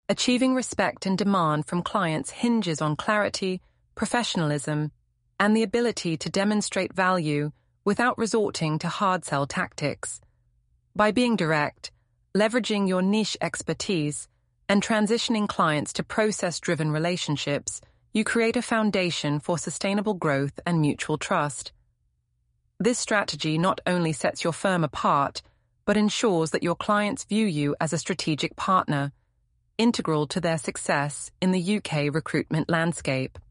Achieving respect and demand from clients hinges on clarity, professionalism, and the ability to demonstrate value without resorting to hard sell tactics. By being direct, leveraging your niche expertise, and transitioning clients to process-driven relationships, you create a foundation for sustainable growth and mutual trust. This strategy not only sets your firm apart, but ensures that your clients view you as a strategic partner, integral to their success in the UK recruitment landscape.